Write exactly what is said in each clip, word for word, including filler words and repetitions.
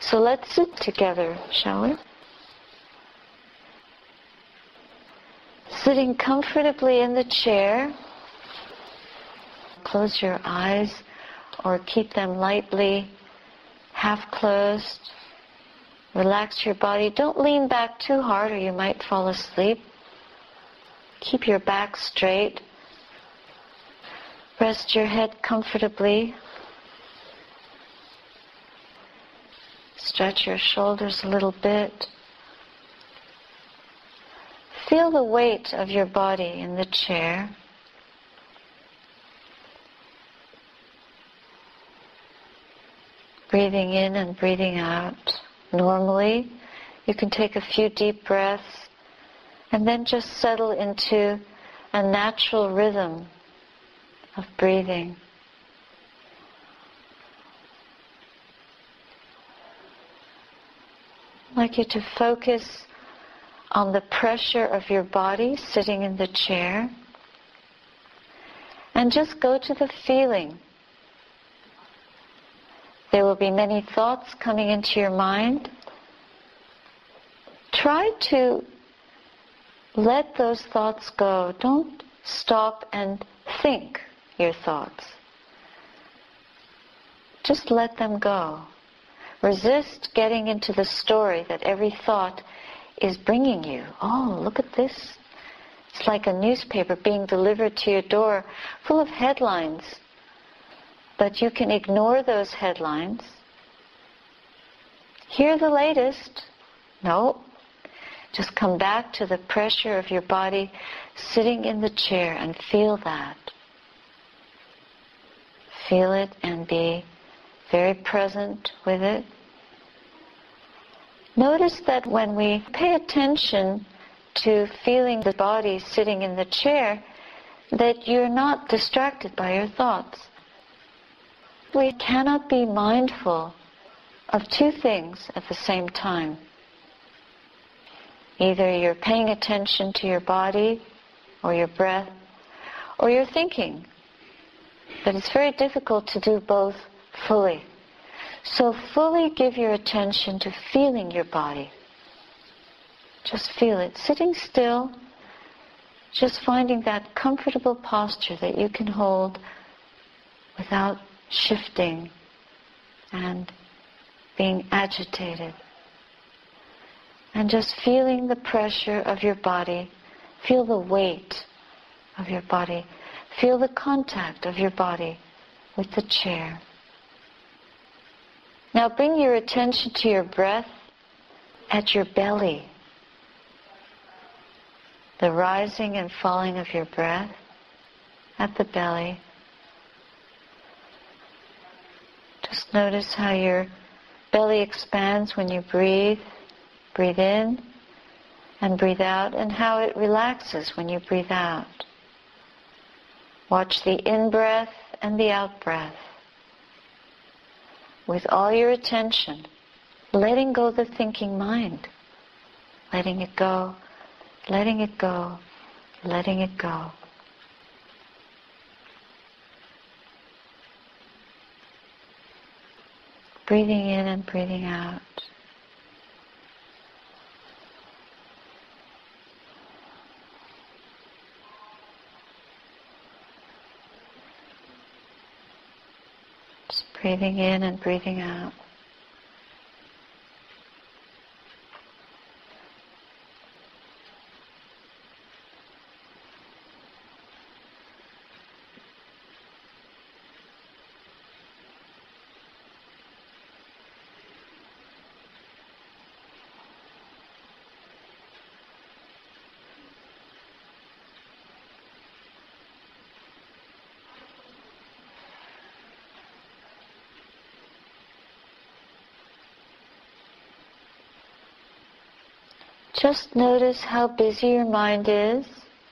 So let's sit together, shall we? Sitting comfortably in the chair, close your eyes or keep them lightly half closed. Relax your body. Don't lean back too hard or you might fall asleep. Keep your back straight. Rest your head comfortably. Stretch your shoulders a little bit. Feel the weight of your body in the chair. Breathing in and breathing out. Normally, you can take a few deep breaths and then just settle into a natural rhythm of breathing. I'd like you to focus on the pressure of your body sitting in the chair and just go to the feeling. There will be many thoughts coming into your mind. Try to let those thoughts go. Don't stop and think your thoughts. Just let them go. Resist getting into the story that every thought is bringing you. Oh, look at this. It's like a newspaper being delivered to your door full of headlines. But you can ignore those headlines. Hear the latest. No. Just come back to the pressure of your body sitting in the chair and feel that. Feel it and be very present with it. Notice that when we pay attention to feeling the body sitting in the chair, that you're not distracted by your thoughts. We cannot be mindful of two things at the same time. Either you're paying attention to your body or your breath, or you're thinking. But it's very difficult to do both fully. So fully give your attention to feeling your body. Just feel it. Sitting still, just finding that comfortable posture that you can hold without shifting and being agitated. And just feeling the pressure of your body. Feel the weight of your body. Feel the contact of your body with the chair. Now bring your attention to your breath at your belly. The rising and falling of your breath at the belly. Just notice how your belly expands when you breathe. Breathe in and breathe out, and how it relaxes when you breathe out. Watch the in-breath and the out-breath. With all your attention, letting go the thinking mind. Letting it go, letting it go, letting it go. Breathing in and breathing out. Just breathing in and breathing out. Just notice how busy your mind is,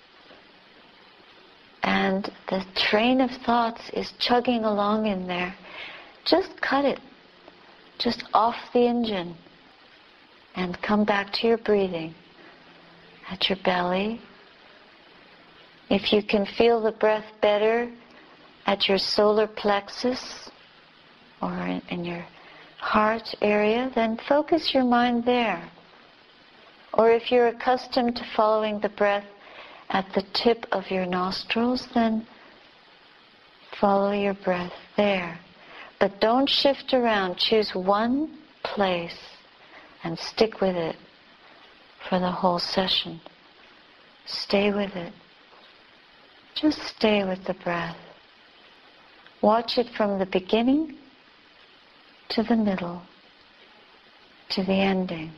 and the train of thoughts is chugging along in there. Just cut it. Just off the engine and come back to your breathing at your belly. If you can feel the breath better at your solar plexus or in, in your heart area, then focus your mind there. Or if you're accustomed to following the breath at the tip of your nostrils, then follow your breath there. But don't shift around. Choose one place and stick with it for the whole session. Stay with it. Just stay with the breath. Watch it from the beginning to the middle, to the ending.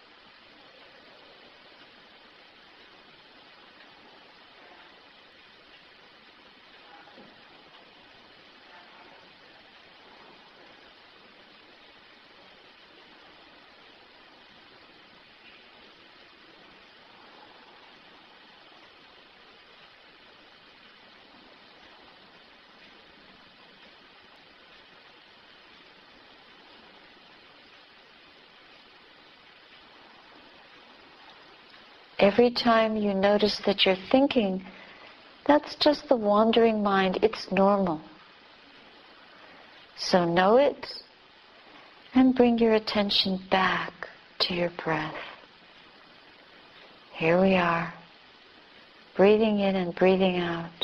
Every time you notice that you're thinking, that's just the wandering mind. It's normal. So know it and bring your attention back to your breath. Here we are, breathing in and breathing out.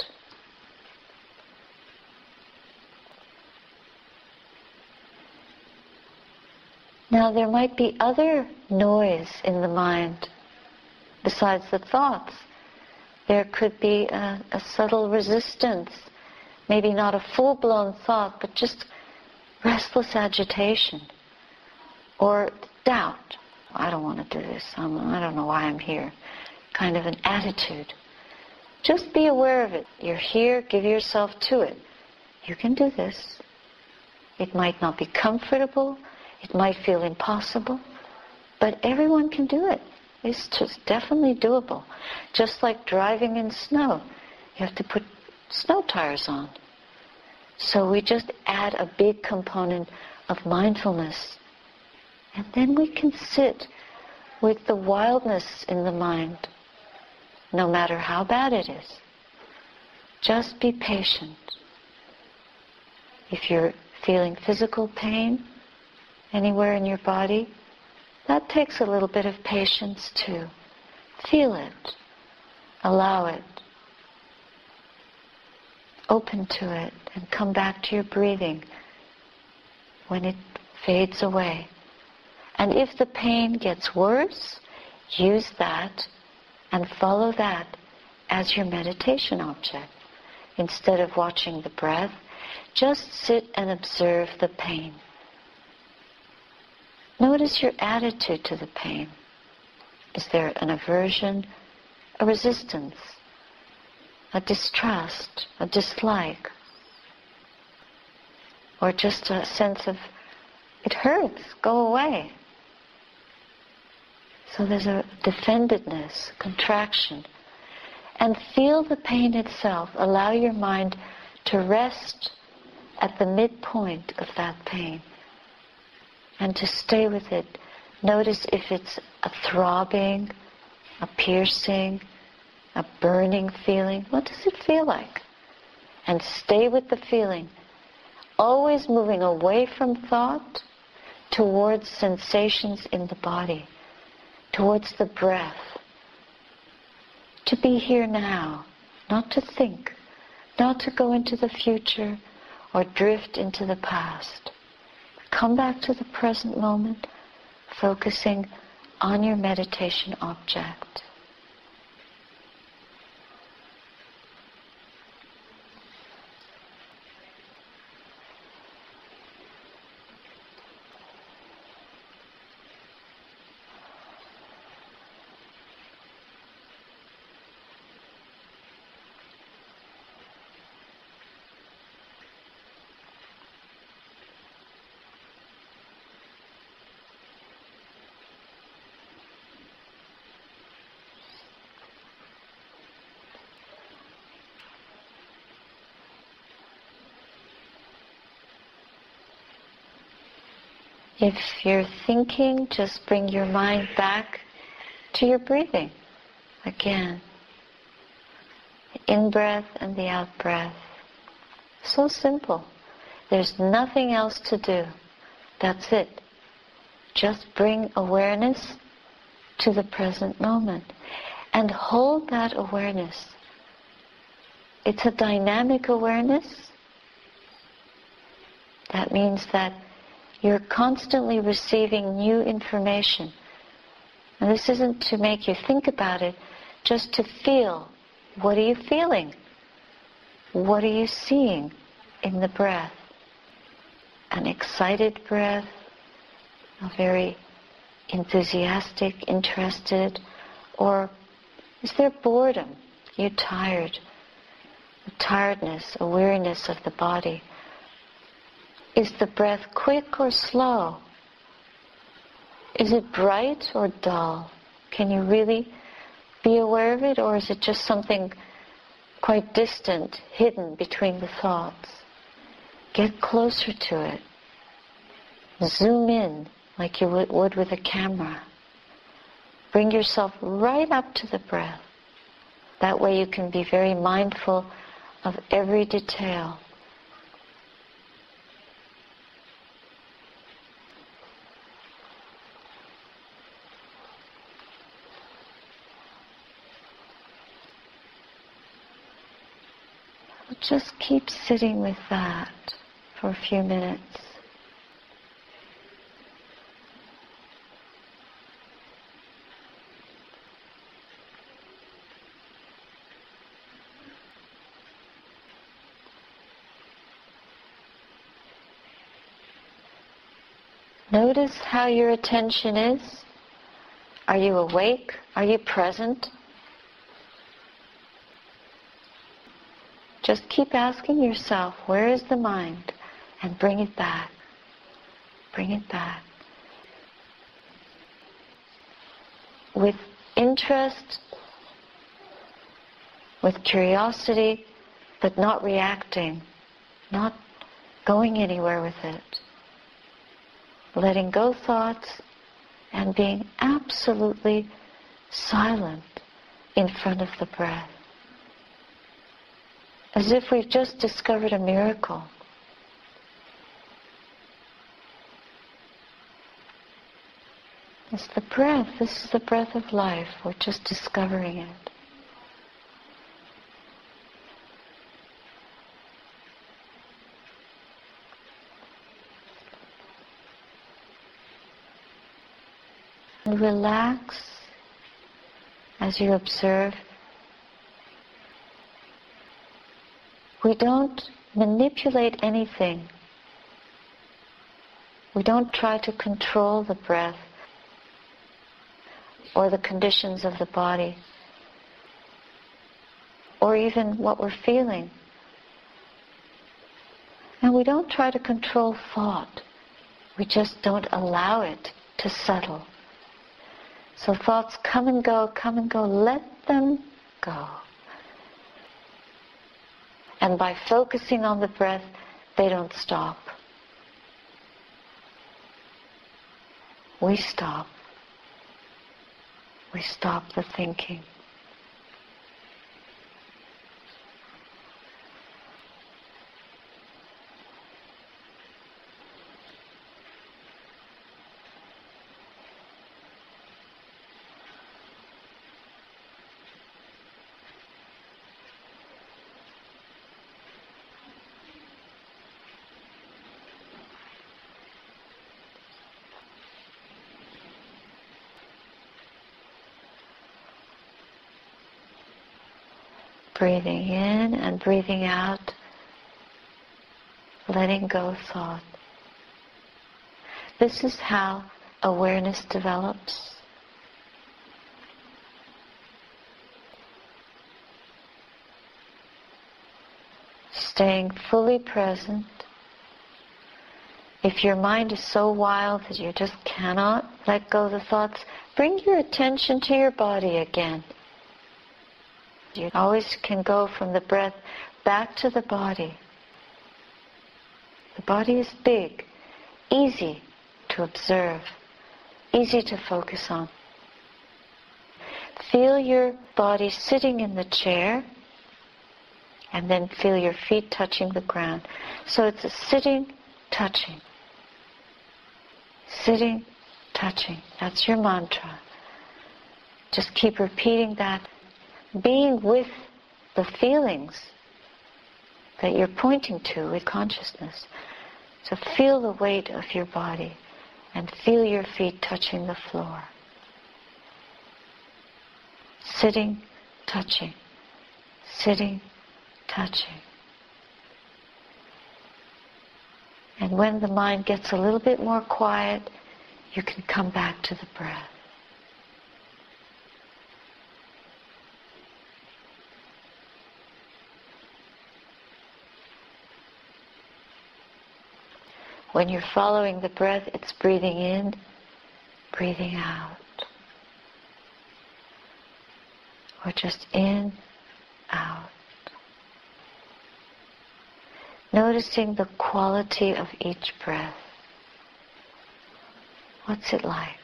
Now there might be other noise in the mind. Besides the thoughts, there could be a, a subtle resistance, maybe not a full-blown thought, but just restless agitation or doubt. I don't want to do this. I'm, I don't know why I'm here. Kind of an attitude. Just be aware of it. You're here, give yourself to it. You can do this. It might not be comfortable, it might feel impossible, but everyone can do it. It's just definitely doable. Just like driving in snow. You have to put snow tires on. So we just add a big component of mindfulness. And then we can sit with the wildness in the mind, no matter how bad it is. Just be patient. If you're feeling physical pain anywhere in your body, that takes a little bit of patience too. Feel it. Allow it. Open to it and come back to your breathing when it fades away. And if the pain gets worse, use that and follow that as your meditation object. Instead of watching the breath, just sit and observe the pain. Notice your attitude to the pain. Is there an aversion, a resistance, a distrust, a dislike, or just a sense of, it hurts, go away? So there's a defendedness, contraction. And feel the pain itself. Allow your mind to rest at the midpoint of that pain. And to stay with it. Notice if it's a throbbing, a piercing, a burning feeling. What does it feel like? And stay with the feeling. Always moving away from thought towards sensations in the body. Towards the breath. To be here now. Not to think. Not to go into the future or drift into the past. Come back to the present moment, focusing on your meditation object. If you're thinking, just bring your mind back to your breathing. Again, the in-breath and the out-breath. So simple. There's nothing else to do. That's it. Just bring awareness to the present moment and hold that awareness. It's a dynamic awareness. That means that you're constantly receiving new information. And this isn't to make you think about it, just to feel. What are you feeling? What are you seeing in the breath? An excited breath, a very enthusiastic, interested, or is there boredom? You're tired. A tiredness, a weariness of the body. Is the breath quick or slow? Is it bright or dull? Can you really be aware of it, or is it just something quite distant, hidden between the thoughts? Get closer to it. Zoom in like you would with a camera. Bring yourself right up to the breath. That way you can be very mindful of every detail. Just keep sitting with that for a few minutes. Notice how your attention is. Are you awake? Are you present? Just keep asking yourself, where is the mind? And bring it back. Bring it back. With interest, with curiosity, but not reacting, not going anywhere with it. Letting go thoughts and being absolutely silent in front of the breath. As if we've just discovered a miracle. It's the breath. This is the breath of life. We're just discovering it. And relax as you observe. We don't manipulate anything. We don't try to control the breath or the conditions of the body or even what we're feeling. And we don't try to control thought. We just don't allow it to settle. So thoughts come and go, come and go. Let them go. And by focusing on the breath, they don't stop. We stop. We stop the thinking. Breathing in and breathing out, letting go thought. This is how awareness develops. Staying fully present. If your mind is so wild that you just cannot let go of the thoughts, bring your attention to your body again. You always can go from the breath back to the body. The body is big, easy to observe, easy to focus on. Feel your body sitting in the chair, and then feel your feet touching the ground. So it's a sitting, touching. Sitting, touching. That's your mantra. Just keep repeating that. Being with the feelings that you're pointing to with consciousness. So feel the weight of your body and feel your feet touching the floor. Sitting, touching. Sitting, touching. And when the mind gets a little bit more quiet, you can come back to the breath. When you're following the breath, it's breathing in, breathing out. Or just in, out. Noticing the quality of each breath. What's it like?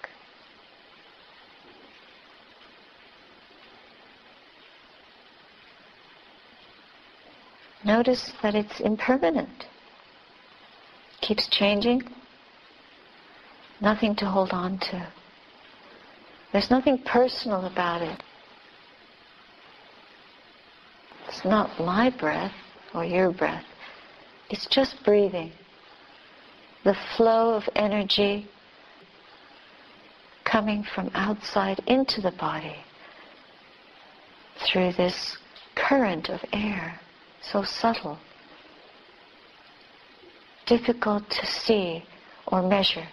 Notice that it's impermanent. Keeps changing. Nothing to hold on to. There's nothing personal about it. It's not my breath or your breath. It's just breathing. The flow of energy coming from outside into the body through this current of air, so subtle, difficult to see or measure,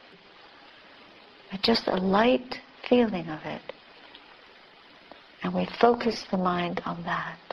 but just a light feeling of it. And we focus the mind on that.